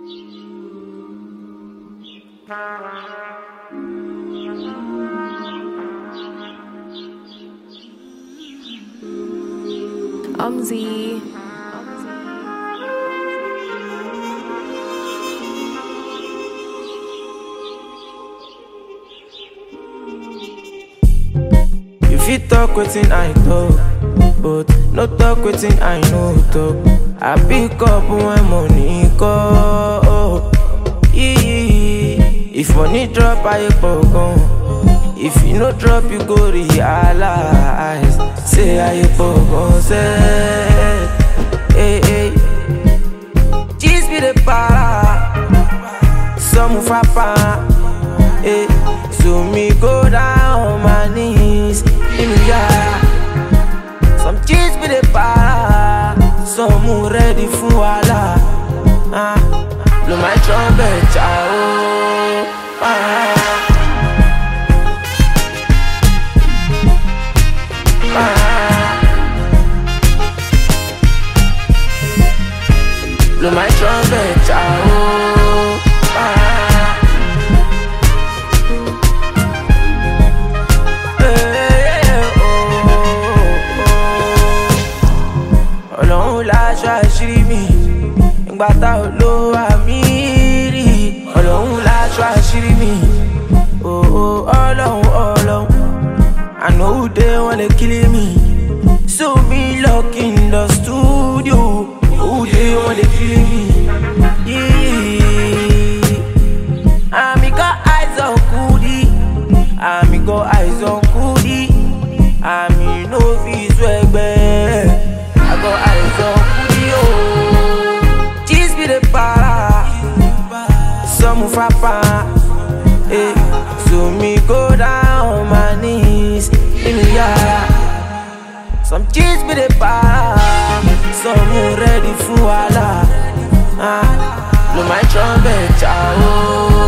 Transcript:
Z. You fit talk wetin I talk, but no talk wetin I no talk. I pick up when money call. If money drop, I pogon. If you no drop, you go realize. Say I pogon say, hey hey. Cheese be the para, some fapa, hey. So me go down on my knees, in the yard. Some cheese be the para, some who ready for wala. Blow my trumpet, ciao. Blow my trumpet, ciao. Ọlọ́run láṣọ àṣírí mi, ìgbà tá ò lo àmì rí. Ọlọ́run láṣọ àṣírí mi, Ọlọ́run. I know who they wanna kill me, so me lock in the studio. Who they wanna kill me? Yeah. Ami got eyes on Kudi, Ami got eyes on Kudi, Ami no fees wegbe. I got eyes on Kudi, oh. Cheese be the para, some fapa, eh. So me go down on my knees in the yard. Some cheese be the para, some who ready for wala. Blow my trumpet, ciao.